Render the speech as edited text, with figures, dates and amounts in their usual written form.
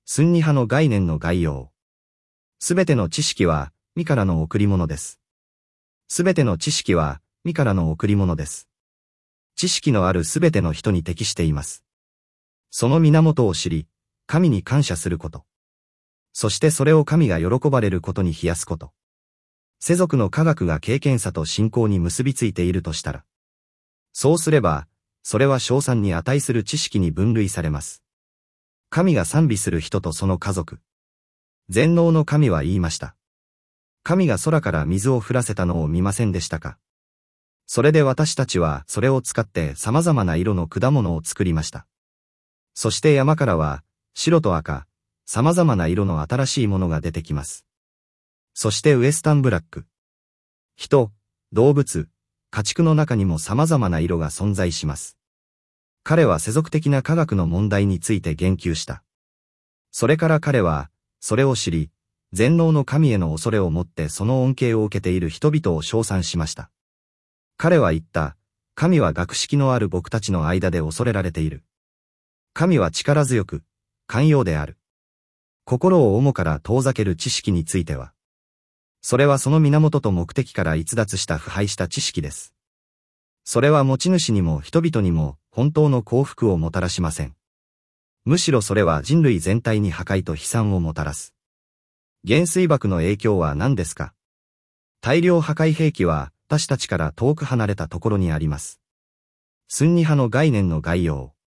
スンニ派の概念の概要。すべての知識は、身からの贈り物です。すべての知識は、身からの贈り物です。知識のあるすべての人に適しています。その源を知り、神に感謝すること。そしてそれを神が喜ばれることに冷やすこと。世俗の科学が経験さと信仰に結びついているとしたら。そうすれば、それは称賛に値する知識に分類されます。神が賛美する人とその家族。全能の神は言いました。神が空から水を降らせたのを見ませんでしたか。それで私たちはそれを使って様々な色の果物を作りました。そして山からは白と赤、様々な色の新しいものが出てきます。そしてウエスタンブラック。人、動物、家畜の中にも様々な色が存在します。彼は世俗的な科学の問題について言及した。それから彼は、それを知り、全能の神への恐れをもってその恩恵を受けている人々を称賛しました。彼は言った、神は学識のある僕たちの間で恐れられている。神は力強く、寛容である。心を重から遠ざける知識については。それはその源と目的から逸脱した腐敗した知識です。それは持ち主にも人々にも本当の幸福をもたらしません。むしろそれは人類全体に破壊と悲惨をもたらす。原水爆の影響は何ですか？大量破壊兵器は私たちから遠く離れたところにあります。スンニ派の概念の概要。